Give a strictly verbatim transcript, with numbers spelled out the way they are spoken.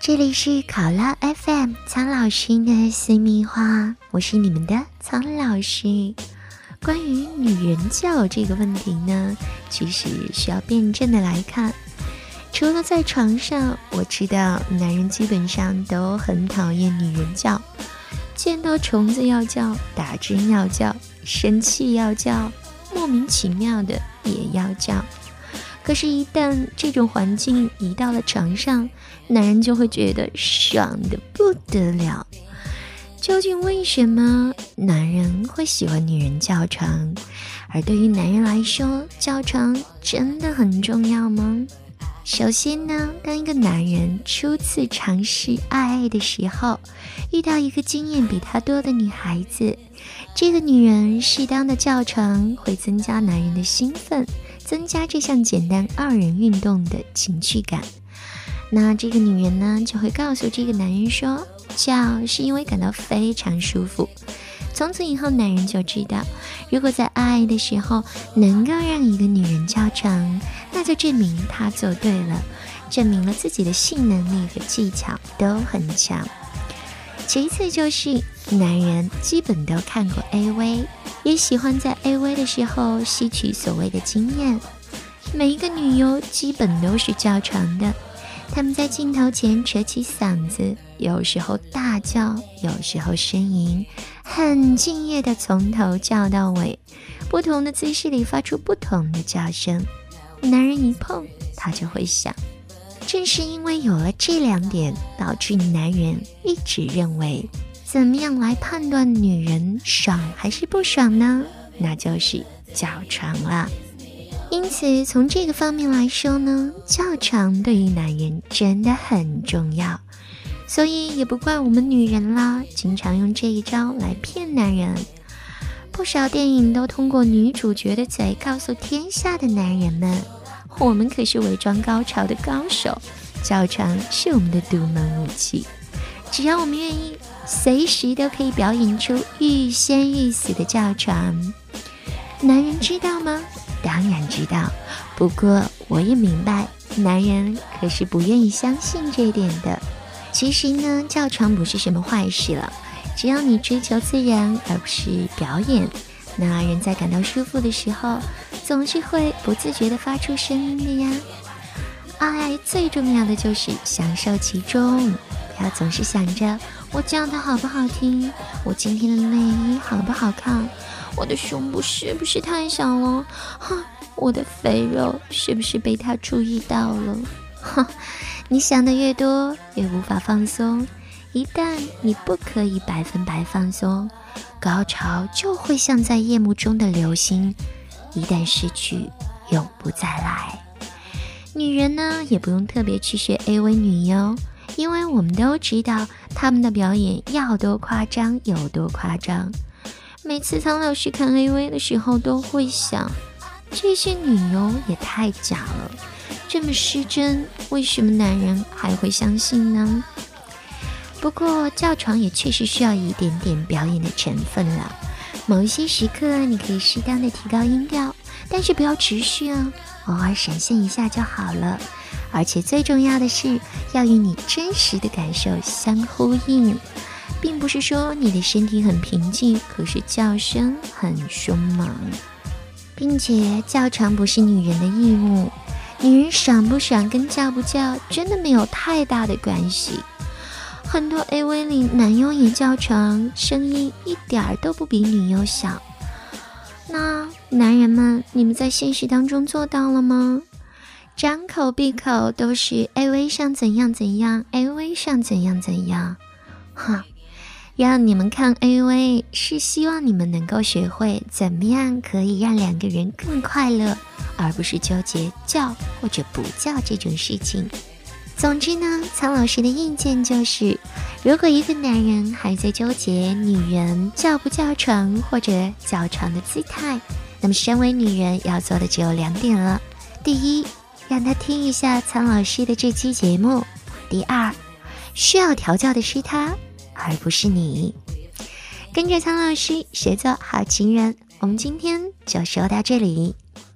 这里是考拉 F M 苍老师的私密话，我是你们的苍老师。关于女人教这个问题呢，其实需要辩证的来看。除了在床上，我知道男人基本上都很讨厌女人叫，见到虫子要叫，打针要叫，生气要叫，莫名其妙的也要叫。可是一旦这种环境移到了床上，男人就会觉得爽得不得了。究竟为什么男人会喜欢女人叫床？而对于男人来说，叫床真的很重要吗？首先呢，当一个男人初次尝试爱爱的时候，遇到一个经验比他多的女孩子，这个女人适当的叫床会增加男人的兴奋，增加这项简单二人运动的情趣感。那这个女人呢，就会告诉这个男人说，叫是因为感到非常舒服。从此以后，男人就知道，如果在爱的时候能够让一个女人叫床，那就证明他做对了，证明了自己的性能力和技巧都很强。其次就是男人基本都看过 A V， 也喜欢在 A V 的时候吸取所谓的经验。每一个女优基本都是叫床的，他们在镜头前扯起嗓子，有时候大叫，有时候呻吟，很敬业的从头叫到尾，不同的姿势里发出不同的叫声。男人一碰，他就会想。正是因为有了这两点，导致男人一直认为，怎么样来判断女人爽还是不爽呢？那就是叫床了。因此从这个方面来说呢，叫床对于男人真的很重要。所以也不怪我们女人啦，经常用这一招来骗男人。不少电影都通过女主角的嘴告诉天下的男人们，我们可是伪装高潮的高手，叫床是我们的独门武器。只要我们愿意，随时都可以表演出欲仙欲死的叫床。男人知道吗？当然知道，不过我也明白，男人可是不愿意相信这一点的。其实呢，叫床不是什么坏事了，只要你追求自然而不是表演，那人在感到舒服的时候，总是会不自觉地发出声音的呀。爱最重要的就是享受其中，不要总是想着我叫的好不好听，我今天的内衣好不好看，我的胸部是不是太小了，哈，我的肥肉是不是被他注意到了。哈，你想的越多，越无法放松。一旦你不可以百分百放松，高潮就会像在夜幕中的流星，一旦失去，永不再来。女人呢，也不用特别去学 A V 女优，因为我们都知道她们的表演要多夸张有多夸张。每次苍老师看 A V 的时候都会想，这些女优也太假了，这么失真，为什么男人还会相信呢？不过叫床也确实需要一点点表演的成分了，某一些时刻你可以适当的提高音调，但是不要持续啊，偶尔闪现一下就好了。而且最重要的是要与你真实的感受相呼应，并不是说你的身体很平静，可是叫声很凶猛。并且叫床不是女人的义务，女人爽不爽跟叫不叫真的没有太大的关系。很多 A V 里男优也叫床，声音一点儿都不比女优小。那男人们，你们在现实当中做到了吗？张口闭口都是 A V 上怎样怎样 A V 上怎样怎样，哈，让你们看 A V 是希望你们能够学会怎么样可以让两个人更快乐，而不是纠结叫或者不叫这种事情。总之呢，苍老师的意见就是，如果一个男人还在纠结女人叫不叫床或者叫床的姿态，那么身为女人要做的只有两点了。第一，让他听一下苍老师的这期节目。第二，需要调教的是他，而不是你。跟着苍老师学做好情人，我们今天就说到这里，